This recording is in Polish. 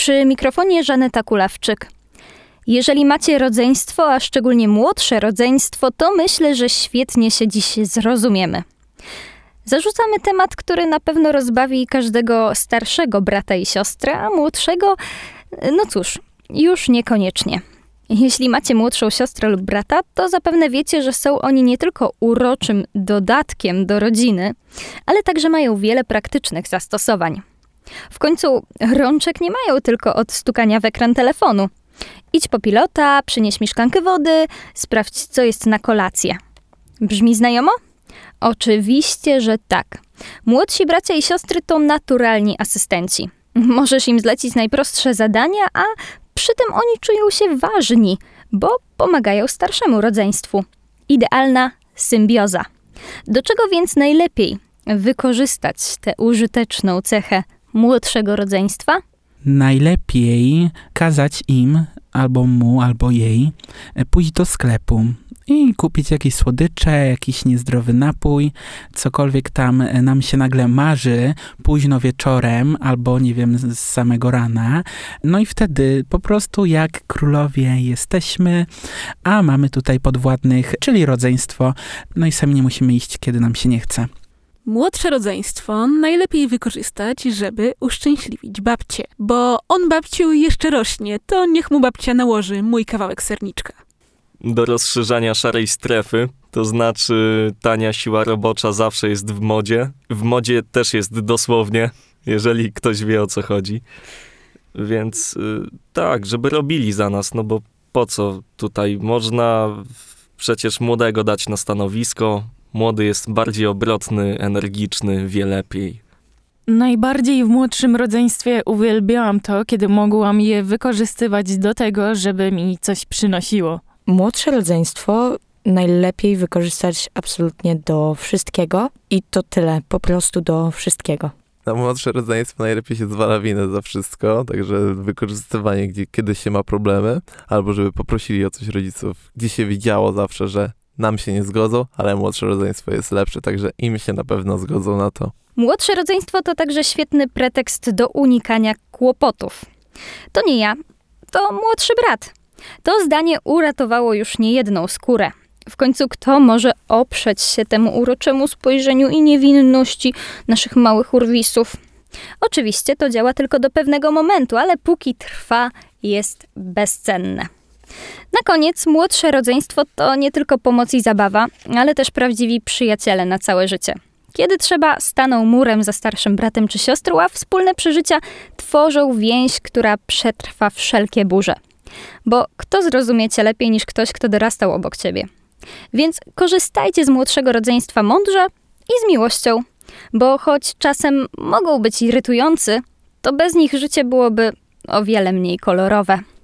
Przy mikrofonie Żaneta Kulawczyk. Jeżeli macie rodzeństwo, a szczególnie młodsze rodzeństwo, to myślę, że świetnie się dziś zrozumiemy. Zarzucamy temat, który na pewno rozbawi każdego starszego brata i siostrę, a młodszego, no cóż, już niekoniecznie. Jeśli macie młodszą siostrę lub brata, to zapewne wiecie, że są oni nie tylko uroczym dodatkiem do rodziny, ale także mają wiele praktycznych zastosowań. W końcu rączek nie mają tylko od stukania w ekran telefonu. Idź po pilota, przynieś mi szklankę wody, sprawdź, co jest na kolację. Brzmi znajomo? Oczywiście, że tak. Młodsi bracia i siostry to naturalni asystenci. Możesz im zlecić najprostsze zadania, a przy tym oni czują się ważni, bo pomagają starszemu rodzeństwu. Idealna symbioza. Do czego więc najlepiej wykorzystać tę użyteczną cechę młodszego rodzeństwa? Najlepiej kazać im, albo mu, albo jej, pójść do sklepu i kupić jakieś słodycze, jakiś niezdrowy napój, cokolwiek tam nam się nagle marzy późno wieczorem, albo nie wiem, z samego rana. No i wtedy po prostu jak królowie jesteśmy, a mamy tutaj podwładnych, czyli rodzeństwo, no i sami nie musimy iść, kiedy nam się nie chce. Młodsze rodzeństwo najlepiej wykorzystać, żeby uszczęśliwić babcię. Bo on, babciu, jeszcze rośnie, to niech mu babcia nałoży mój kawałek serniczka. Do rozszerzania szarej strefy, to znaczy tania siła robocza zawsze jest w modzie. W modzie też jest dosłownie, jeżeli ktoś wie, o co chodzi. Więc tak, żeby robili za nas, no bo po co tutaj? Można przecież młodego dać na stanowisko. Młody jest bardziej obrotny, energiczny, wie lepiej. Najbardziej w młodszym rodzeństwie uwielbiałam to, kiedy mogłam je wykorzystywać do tego, żeby mi coś przynosiło. Młodsze rodzeństwo najlepiej wykorzystać absolutnie do wszystkiego i to tyle, po prostu do wszystkiego. Na młodsze rodzeństwo najlepiej się zwala winę za wszystko, także wykorzystywanie, kiedy się ma problemy, albo żeby poprosili o coś rodziców, gdzie się widziało zawsze, że nam się nie zgodzą, ale młodsze rodzeństwo jest lepsze, także im się na pewno zgodzą na to. Młodsze rodzeństwo to także świetny pretekst do unikania kłopotów. To nie ja, to młodszy brat. To zdanie uratowało już niejedną skórę. W końcu kto może oprzeć się temu uroczemu spojrzeniu i niewinności naszych małych urwisów? Oczywiście to działa tylko do pewnego momentu, ale póki trwa, jest bezcenne. Na koniec, młodsze rodzeństwo to nie tylko pomoc i zabawa, ale też prawdziwi przyjaciele na całe życie. Kiedy trzeba, staną murem za starszym bratem czy siostrą, a wspólne przeżycia tworzą więź, która przetrwa wszelkie burze. Bo kto zrozumie cię lepiej niż ktoś, kto dorastał obok ciebie? Więc korzystajcie z młodszego rodzeństwa mądrze i z miłością, bo choć czasem mogą być irytujący, to bez nich życie byłoby o wiele mniej kolorowe.